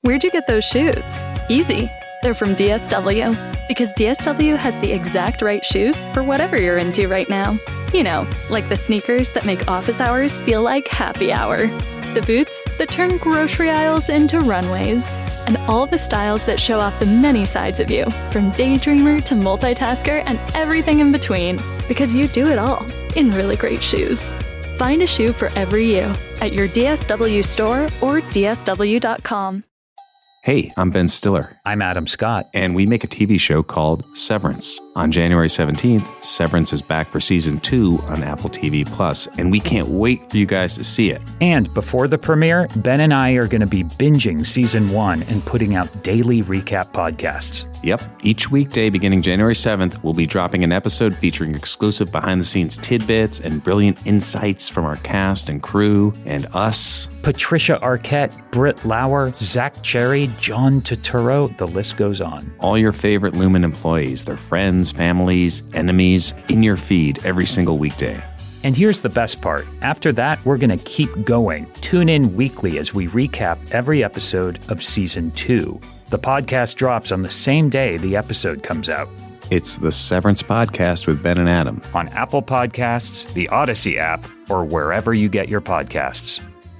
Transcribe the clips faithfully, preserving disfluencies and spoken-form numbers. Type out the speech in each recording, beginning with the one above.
Where'd you get those shoes? Easy. They're from D S W. Because D S W has the exact right shoes for whatever you're into right now. You know, like the sneakers that make office hours feel like happy hour. The boots that turn grocery aisles into runways. And all the styles that show off the many sides of you, from daydreamer to multitasker and everything in between. Because you do it all in really great shoes. Find a shoe for every you at your D S W store or D S W dot com. Hey, I'm Ben Stiller. I'm Adam Scott. And we make a T V show called Severance. On January seventeenth, Severance is back for season two on Apple T V Plus, and we can't wait for you guys to see it. And before the premiere, Ben and I are going to be binging season one and putting out daily recap podcasts. Yep. Each weekday beginning January seventh, we'll be dropping an episode featuring exclusive behind-the-scenes tidbits and brilliant insights from our cast and crew and us. Patricia Arquette, Britt Lauer, Zach Cherry, John Turturro, the list goes on. All your favorite Lumen employees, their friends, families, enemies, in your feed every single weekday. And here's the best part. After that, we're going to keep going. Tune in weekly as we recap every episode of season two. The podcast drops on the same day the episode comes out. It's the Severance Podcast with Ben and Adam. On Apple Podcasts, the Odyssey app, or wherever you get your podcasts.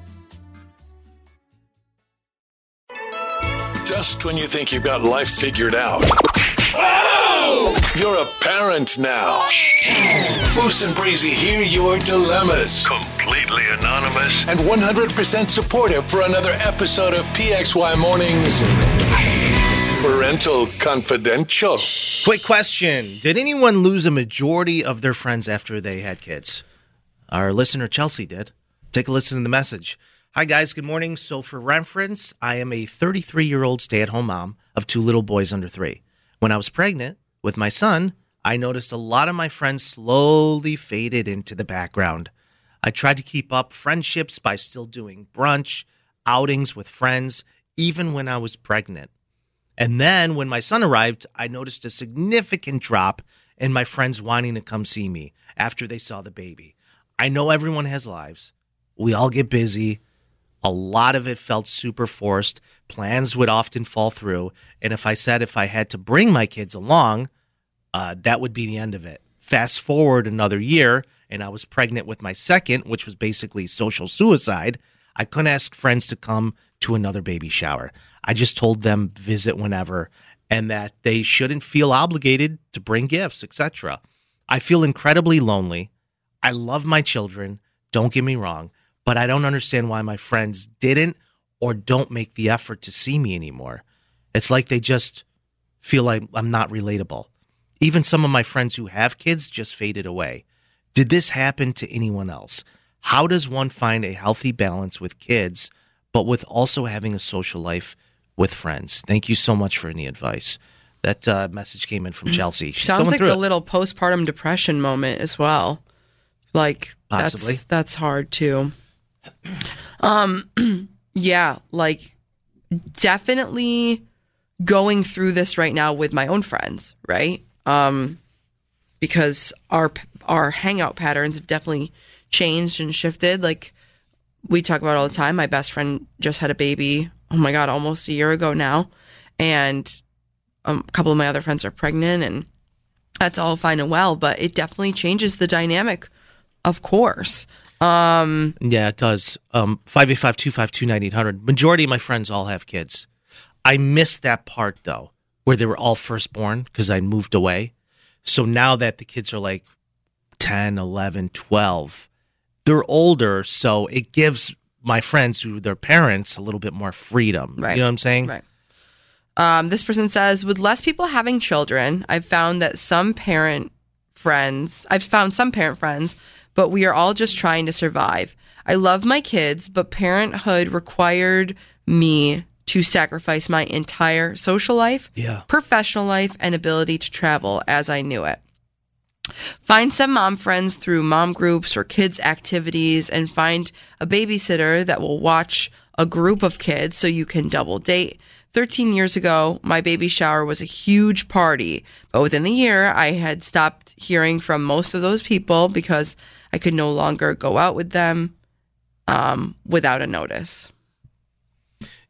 Just when you think you've got life figured out. Oh! You're a parent now. Moose and Breezy hear your dilemmas. Completely anonymous. And one hundred percent supportive for another episode of P X Y Mornings Parental Confidential. Quick question. Did anyone lose a majority of their friends after they had kids? Our listener Chelsea did. Take a listen to the message. Hi, guys. Good morning. So for reference, I am a thirty-three-year-old stay-at-home mom of two little boys under three. When I was pregnant with my son, I noticed a lot of my friends slowly faded into the background. I tried to keep up friendships by still doing brunch, outings with friends, even when I was pregnant. And then when my son arrived, I noticed a significant drop in my friends wanting to come see me after they saw the baby. I know everyone has lives. We all get busy. A lot of it felt super forced. Plans would often fall through. And if I said if I had to bring my kids along, uh, that would be the end of it. Fast forward another year, and I was pregnant with my second, which was basically social suicide. I couldn't ask friends to come to another baby shower. I just told them visit whenever, and that they shouldn't feel obligated to bring gifts, et cetera. I feel incredibly lonely. I love my children, don't get me wrong, but I don't understand why my friends didn't or don't make the effort to see me anymore. It's like they just feel like I'm not relatable. Even some of my friends who have kids just faded away. Did this happen to anyone else? How does one find a healthy balance with kids, but with also having a social life with friends? Thank you so much for any advice. That uh, message came in from Chelsea. She's Sounds like a it. little postpartum depression moment as well. Like, Possibly. that's that's hard too. Um, yeah, like definitely going through this right now with my own friends, right? Um, because our our hangout patterns have definitely changed and shifted. Like we talk about all the time. My best friend just had a baby. Oh my God, almost a year ago now, and um, a couple of my other friends are pregnant, and that's all fine and well. But it definitely changes the dynamic, of course. Um, yeah, it does. Um, five eight five, two five two, nine eight hundred. Majority of my friends all have kids. I missed that part, though, where they were all firstborn because I moved away. So now that the kids are like ten, eleven, twelve, they're older, so it gives my friends who their parents a little bit more freedom. Right. You know what I'm saying? Right. Um, this person says, with less people having children, I've found that some parent friends, I've found some parent friends, but we are all just trying to survive. I love my kids, but parenthood required me to sacrifice my entire social life, yeah. professional life, and ability to travel as I knew it. Find some mom friends through mom groups or kids activities, and find a babysitter that will watch a group of kids so you can double date. thirteen years ago, my baby shower was a huge party, but within the year, I had stopped hearing from most of those people because I could no longer go out with them um, without a notice.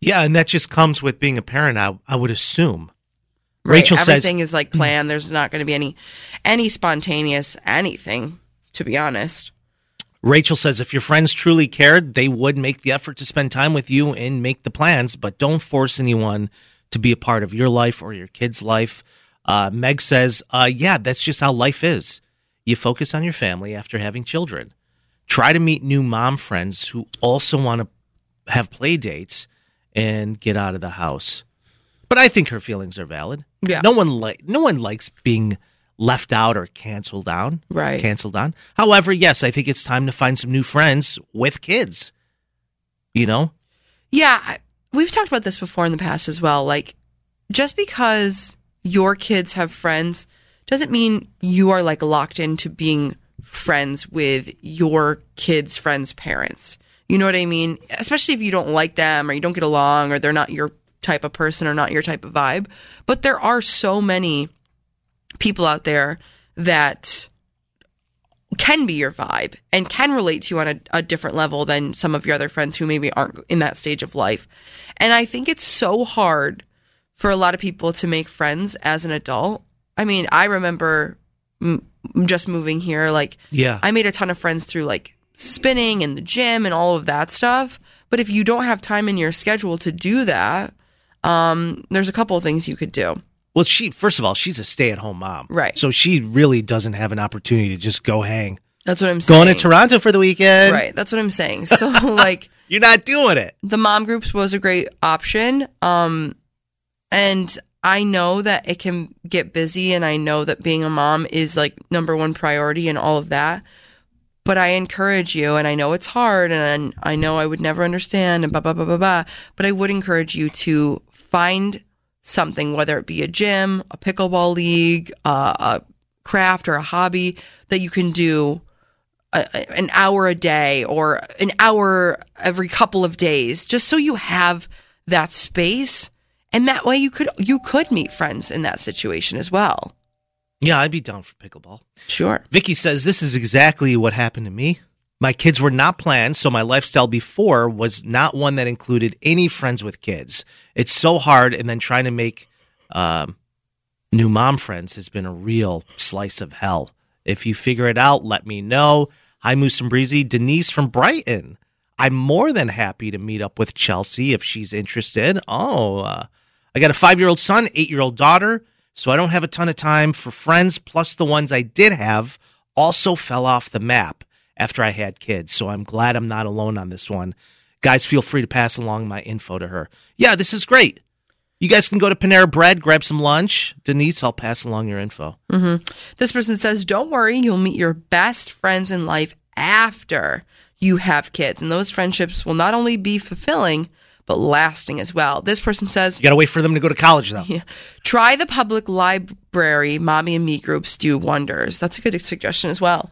Yeah, and that just comes with being a parent, I, I would assume. Right. Rachel Everything says, is like planned. There's not going to be any any spontaneous anything, to be honest. Rachel says, if your friends truly cared, they would make the effort to spend time with you and make the plans, but don't force anyone to be a part of your life or your kid's life. Uh, Meg says, uh, yeah, that's just how life is. You focus on your family after having children. Try to meet new mom friends who also want to have play dates and get out of the house. But I think her feelings are valid. Yeah. No one like no one likes being left out or canceled on. Right. Canceled on. However, yes, I think it's time to find some new friends with kids. You know? Yeah, I- we've talked about this before in the past as well. Like, just because your kids have friends doesn't mean you are like locked into being friends with your kids' friends' parents. You know what I mean? Especially if you don't like them or you don't get along or they're not your type of person or not your type of vibe. But there are so many people out there that can be your vibe and can relate to you on a, a different level than some of your other friends who maybe aren't in that stage of life. And I think it's so hard for a lot of people to make friends as an adult. I mean, I remember m- just moving here, like, Yeah. I made a ton of friends through like spinning and the gym and all of that stuff. But if you don't have time in your schedule to do that, um, there's a couple of things you could do. Well, she first of all, she's a stay-at-home mom. Right. So she really doesn't have an opportunity to just go hang. That's what I'm saying. Going to Toronto for the weekend. Right. That's what I'm saying. So like You're not doing it. the mom groups was a great option. Um, and I know that it can get busy and I know that being a mom is like number one priority and all of that. But I encourage you, and I know it's hard and I know I would never understand and blah, blah, blah, blah, blah. But I would encourage you to find something, whether it be a gym, a pickleball league, uh, a craft or a hobby that you can do a, a- an hour a day or an hour every couple of days, just so you have that space. And that way you could you could meet friends in that situation as well. Yeah, I'd be down for pickleball. Sure. Vicky says, this is exactly what happened to me. My kids were not planned, so my lifestyle before was not one that included any friends with kids. It's so hard, and then trying to make um, new mom friends has been a real slice of hell. If you figure it out, let me know. Hi, Moose and Breezy. Denise from Brighton. I'm more than happy to meet up with Chelsea if she's interested. Oh, uh, I got a five-year-old son, eight-year-old daughter, so I don't have a ton of time for friends, plus the ones I did have also fell off the map after I had kids, so I'm glad I'm not alone on this one. Guys, feel free to pass along my info to her. Yeah, this is great. You guys can go to Panera Bread, grab some lunch. Denise, I'll pass along your info. Mm-hmm. This person says, don't worry, you'll meet your best friends in life after you have kids. And those friendships will not only be fulfilling, but lasting as well. This person says, You got to wait for them to go to college, though. yeah, try the public library. Mommy and me groups do wonders. That's a good suggestion as well.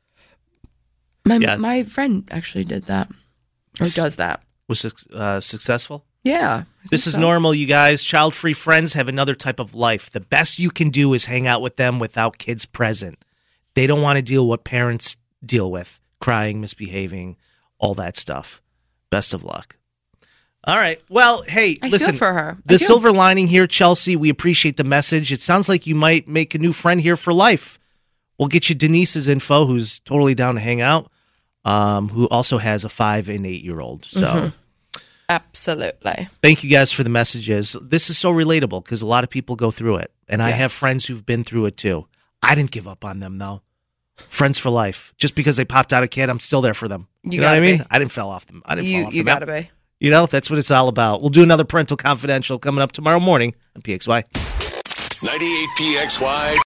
My Yeah. my friend actually did that or does that. Was it uh, successful? Yeah. I This think is so. normal, you guys. Child-free friends have another type of life. The best you can do is hang out with them without kids present. They don't want to deal what parents deal with, crying, misbehaving, all that stuff. Best of luck. All right. Well, hey, I listen. feel for her. I The do. silver lining here, Chelsea, we appreciate the message. It sounds like you might make a new friend here for life. We'll get you Denise's info, who's totally down to hang out, um, who also has a five and eight-year-old. So Mm-hmm. Absolutely. thank you guys for the messages. This is so relatable because a lot of people go through it. And I Yes. have friends who've been through it too. I didn't give up on them, though. Friends for life. Just because they popped out a kid, I'm still there for them. You You, know what I gotta mean? be. I didn't fall off them. I didn't You fall off you the map. gotta be. You know, that's what it's all about. We'll do another Parental Confidential coming up tomorrow morning on P X Y. ninety-eight P X Y.